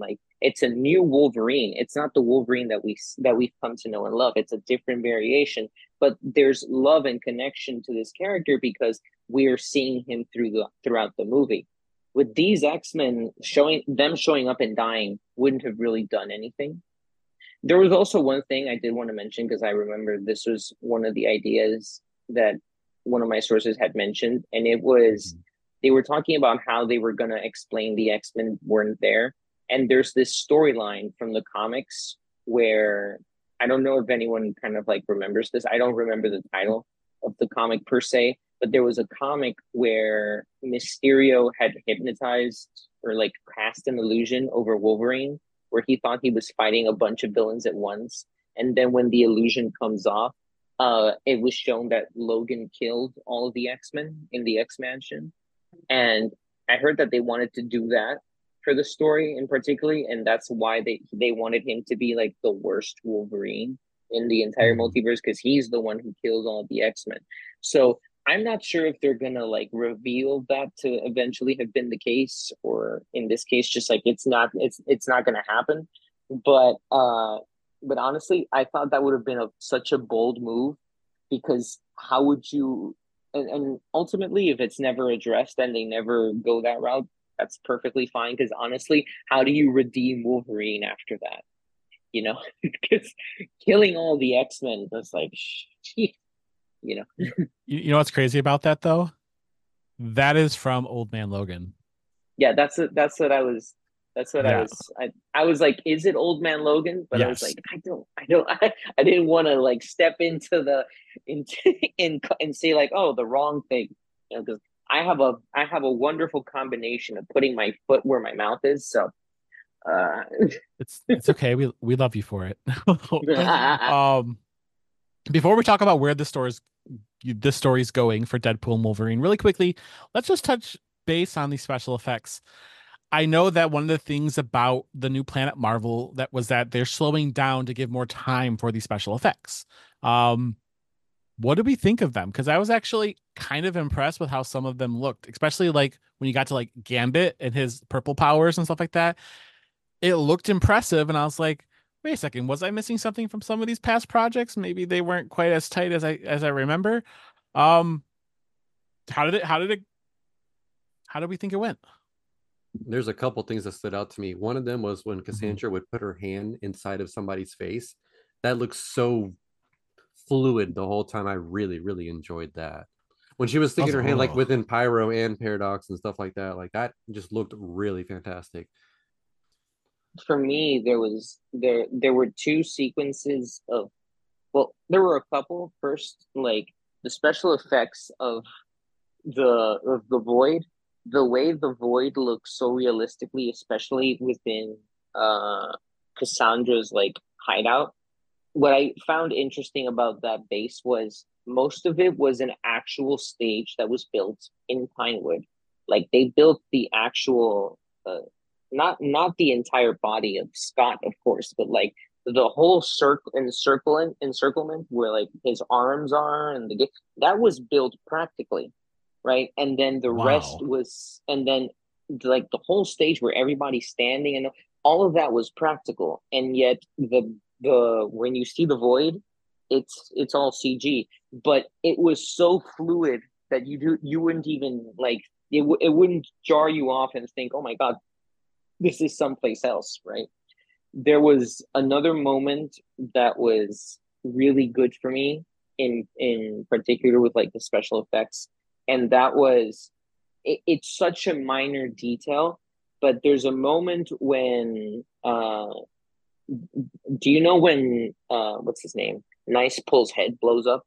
it's a new Wolverine. It's not the Wolverine that we've come to know and love. It's a different variation, but there's love and connection to this character because we're seeing him throughout the movie. With these X-Men showing up and dying wouldn't have really done anything. There was also one thing I did want to mention because I remember this was one of the ideas that one of my sources had mentioned, and it was they were talking about how they were going to explain the X-Men weren't there. And there's this storyline from the comics where I don't know if anyone kind of like remembers this. I don't remember the title of the comic per se, but there was a comic where Mysterio had hypnotized or like cast an illusion over Wolverine where he thought he was fighting a bunch of villains at once. And then when the illusion comes off, it was shown that Logan killed all of the X-Men in the X-Mansion. And I heard that they wanted to do that for the story in particular, and that's why they wanted him to be like the worst Wolverine in the entire multiverse because he's the one who kills all of the X-Men. So I'm not sure if they're gonna like reveal that to eventually have been the case, or in this case, just like it's not gonna happen. But honestly, I thought that would have been such a bold move because how would you and ultimately if it's never addressed and they never go that route, that's perfectly fine because honestly, how do you redeem Wolverine after that? You know, because killing all the X-Men was like, you know.
You know what's crazy about that though? That is from Old Man Logan.
Yeah, that's what I was. That's what I
Yeah.
was. I was like, is it Old Man Logan? But I was
Yes.
like, I didn't want to like step into and say like, oh, the wrong thing, you know, because I have a wonderful combination of putting my foot where my mouth is. So, uh,
It's okay. We love you for it. um Before we talk about where this story's going for Deadpool and Wolverine, really quickly, let's just touch base on these special effects. I know that one of the things about the new Planet Marvel that they're slowing down to give more time for these special effects. Um, what do we think of them? Because I was actually kind of impressed with how some of them looked, especially like when you got to like Gambit and his purple powers and stuff like that. It looked impressive, and I was like, wait a second, was I missing something from some of these past projects? Maybe they weren't quite as tight as I remember. Um, how did we think it went?
There's a couple things that stood out to me. One of them was when
Mhm.
Cassandra would put her hand inside of somebody's face. That looks so fluid the whole time. I really, really enjoyed that. When she was sticking her hand like
Oh,
within Pyro and Paradox and stuff like that just looked really fantastic.
for me, there were two sequences of well, there were a couple. First, like the special effects of the void, the way the void looks so realistically, especially within uh Cassandra's like hideout. What I found interesting about that base was most of it was an actual stage that was built in Pinewood. Like they built the actual not the entire body of Scott, of course, but like the whole encirclement where like his arms are and that was built practically, right? And then the rest
wow.
was and then like the whole stage where everybody's standing and all of that was practical. And yet the when you see the void, it's all CG, but it was so fluid that you wouldn't even like it wouldn't jar you off and think, oh my god, this is someplace else, right? There was another moment that was really good for me in particular with like the special effects, and that was it's such a minor detail, but there's a moment when do you know when what's his name? Nice Pull's head blows up.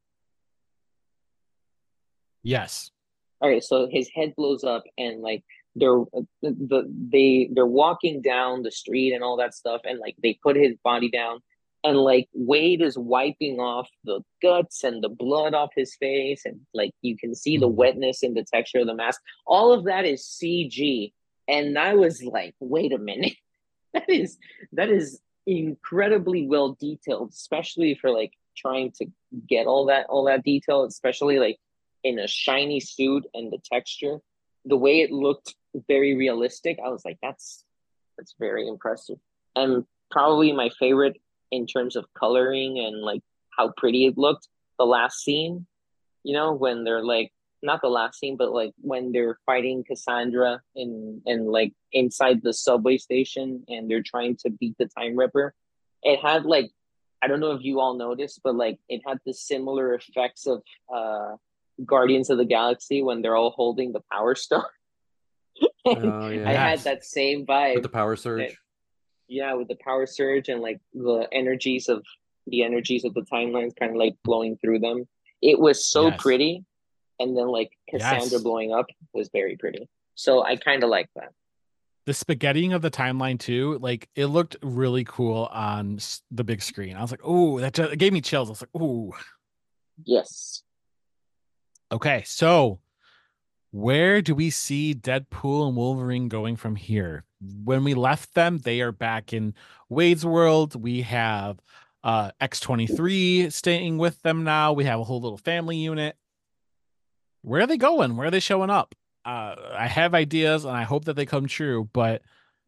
Yes.
All right, so his head blows up and like they're they're walking down the street and all that stuff and like they put his body down and like Wade is wiping off the guts and the blood off his face and like you can see the
Mhm.
wetness in the texture of the mask. All of that is CG. And I was like, wait a minute. that is incredibly well detailed, especially for like trying to get all that detail, especially like in a shiny suit and the texture, the way it looked very realistic. I was like, that's very impressive. and probably my favorite in terms of coloring and like how pretty it looked. The last scene, when they're like not the last scene, but like when they're fighting Cassandra in like inside the subway station and they're trying to beat the Time Ripper. It had like I don't know if you all noticed, but like it had the similar effects of Guardians of the Galaxy when they're all holding the Power Stone.
Oh
I
yeah,
had
Yes.
that same
with
vibe.
the power
That
surge.
yeah, with the power surge and like the energies of the timelines kind of like flowing through them. It was so
Yes.
pretty, and then like Cassandra
Yes.
blowing up was very pretty. So I kind of like that.
The spaghettiing of the timeline too, like it looked really cool on the big screen. I was like, oh, it gave me chills. I was like, oh,
Yes.
okay. So where do we see Deadpool and Wolverine going from here? When we left them, they are back in Wade's world. We have X-23 staying with them now. We have a whole little family unit. Where are they going? Where are they showing up? I have ideas and I hope that they come true, but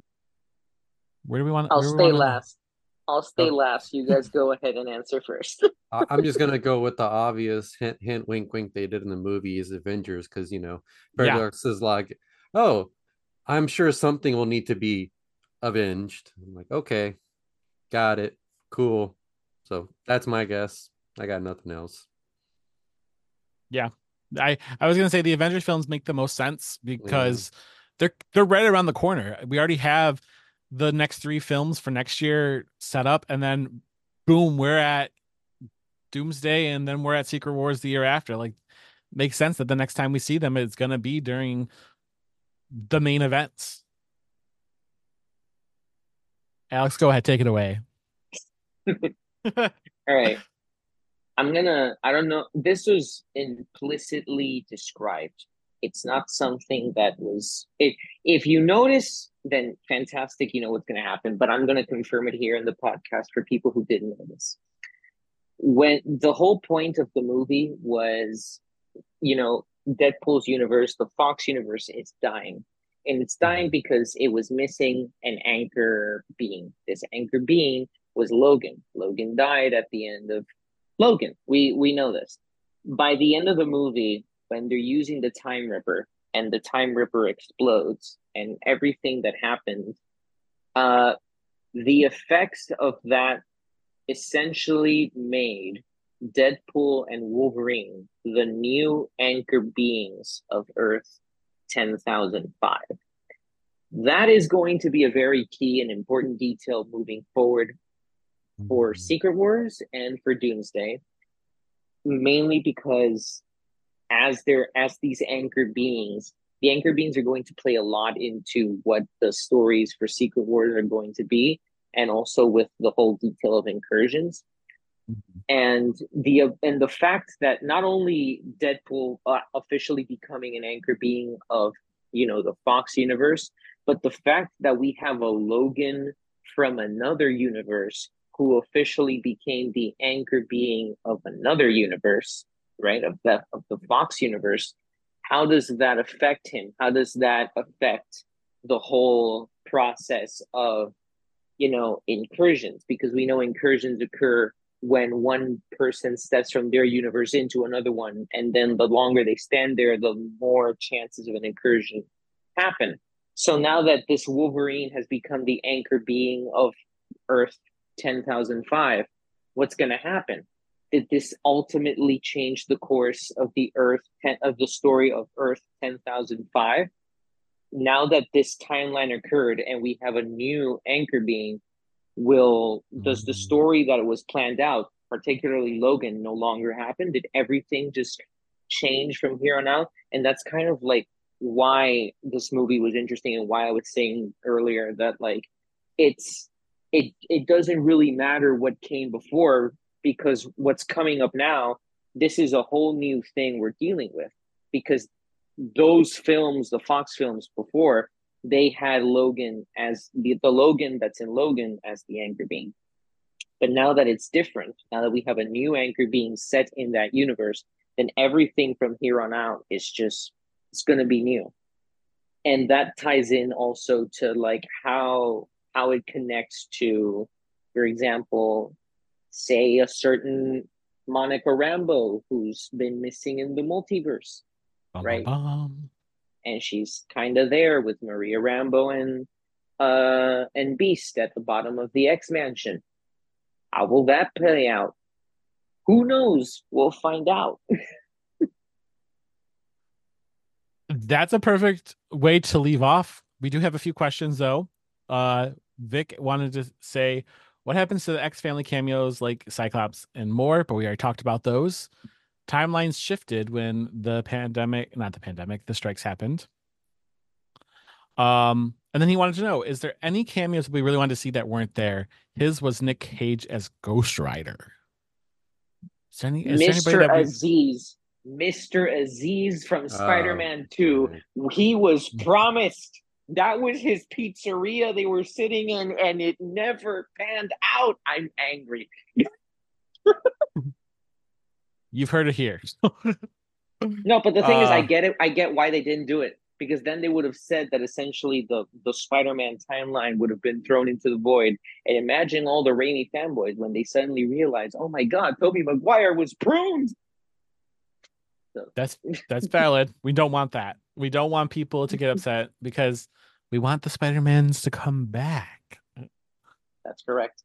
I'll
where do we
stay
want to know?
last. I'll stay
Oh,
last. You guys go ahead and answer first.
I'm just gonna go with the obvious hint, hint, wink, wink they did in the movies Avengers, because
Yeah,
Paradox is like, oh, I'm sure something will need to be avenged. I'm like, okay, got it, cool. So that's my guess. I got nothing else.
yeah. I was gonna say the Avengers films make the most sense
Yeah.
because they're right around the corner. We already have the next three films for next year set up, and then boom, we're at Doomsday, and then we're at Secret Wars the year after. Like, makes sense that the next time we see them, it's gonna be during the main events. Alex, go ahead, take it away.
All right. I don't know. This was implicitly described. It's not something that was, if you notice, then fantastic, you know what's going to happen. But I'm going to confirm it here in the podcast for people who didn't notice. When the whole point of the movie was, Deadpool's universe, the Fox universe is dying. And it's dying because it was missing an anchor being. This anchor being was Logan. Logan died at the end of Logan. We know this. By the end of the movie, when they're using the Time Ripper and the Time Ripper explodes and everything that happens, uh, the effects of that essentially made Deadpool and Wolverine the new anchor beings of Earth 10,005. That is going to be a very key and important detail moving forward for Secret Wars and for Doomsday, mainly because as these anchor beings, the anchor beings are going to play a lot into what the stories for Secret Wars are going to be, and also with the whole detail of incursions. And the fact that not only Deadpool officially becoming an anchor being of the Fox universe, but the fact that we have a Logan from another universe who officially became the anchor being of another universe, right? Of the Fox universe. How does that affect him? How does that affect the whole process of incursions? Because we know incursions occur when one person steps from their universe into another one, and then the longer they stand there, the more chances of an incursion happen. So now that this Wolverine has become the anchor being of Earth 10,005, what's going to happen? Did this ultimately change the course of the story of Earth 10,005? Now that this timeline occurred and we have a new anchor being, will does the story that it was planned out, particularly Logan, no longer happen? Did everything just change from here on out? And that's kind of like why this movie was interesting and why I was saying earlier that like it's it doesn't really matter what came before, because what's coming up now, this is a whole new thing we're dealing with, because those films, the Fox films before, they had Logan as the Logan that's in Logan as the anchor being. But now that it's different, now that we have a new anchor being set in that universe, then everything from here on out is just it's going to be new. And that ties in also to like how how it connects to, for example, say a certain Monica Rambeau who's been missing in the multiverse,
Bum, bum,
right?
bum.
And she's kind of there with Maria Rambeau and Beast at the bottom of the X Mansion. How will that play out? Who knows? We'll find out.
That's a perfect way to leave off. We do have a few questions though. Vic wanted to say, what happens to the X family cameos like Cyclops and more? But we already talked about those. Timelines shifted when the strikes happened. And then he wanted to know, is there any cameos we really wanted to see that weren't there? His was Nick Cage as Ghost Rider. Is there anybody
Mr.
that we
Aziz. Mr. Aziz from Spider-Man 2.
Right.
He was promised. That was his pizzeria they were sitting in, and it never panned out. I'm angry.
You've heard it here.
No, but the thing is, I get it. I get why they didn't do it, because then they would have said that essentially the Spider-Man timeline would have been thrown into the void. And imagine all the Raimi fanboys when they suddenly realize, oh my God, Tobey Maguire was pruned. So.
That's valid. We don't want that. We don't want people to get upset because we want the Spider-Mans to come back.
That's correct.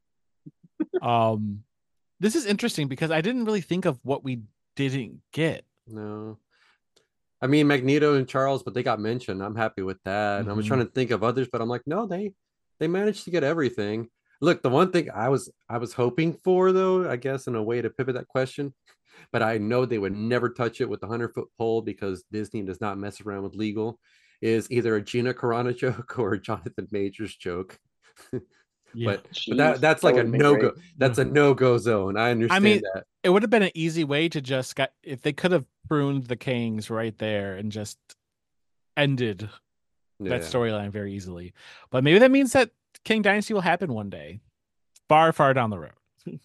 This is interesting because I didn't really think of what we didn't get.
No. I mean, Magneto and Charles, but they got mentioned. I'm happy with that. Mm-hmm. I was trying to think of others, but I'm like, no, they managed to get everything. Look, the one thing I was hoping for, though, I guess in a way to pivot that question, but I know they would never touch it with the 100-foot pole because Disney does not mess around with legal, is either a Gina Carano joke or a Jonathan Majors joke.
Yeah.
But that's like a no-go. That's a no-go zone. I understand that.
It would have been an easy way to just if they could have pruned the Kings right there and just ended that storyline very easily. But maybe that means that King Dynasty will happen one day, far, far down the road.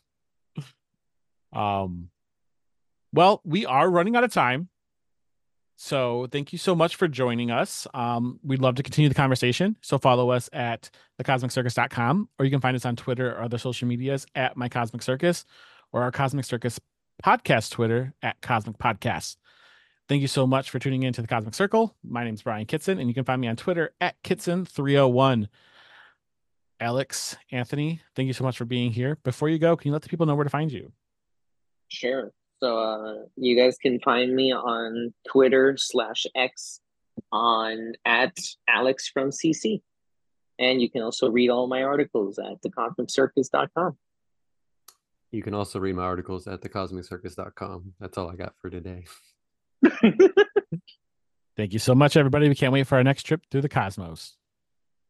Well, we are running out of time. So thank you so much for joining us. We'd love to continue the conversation. So follow us at thecosmiccircus.com, or you can find us on Twitter or other social medias at My Cosmic Circus, or our Cosmic Circus podcast Twitter at Cosmic Podcast. Thank you so much for tuning in to the Cosmic Circle. My name is Brian Kitson, and you can find me on Twitter at Kitson301. Alex, Anthony, thank you so much for being here. Before you go, can you let the people know where to find you?
Sure. So you guys can find me on Twitter/X at Alex from CC. And you can also read all my articles at thecosmiccircus.com.
You can also read my articles at thecosmiccircus.com. That's all I got for today.
Thank you so much, everybody. We can't wait for our next trip through the cosmos.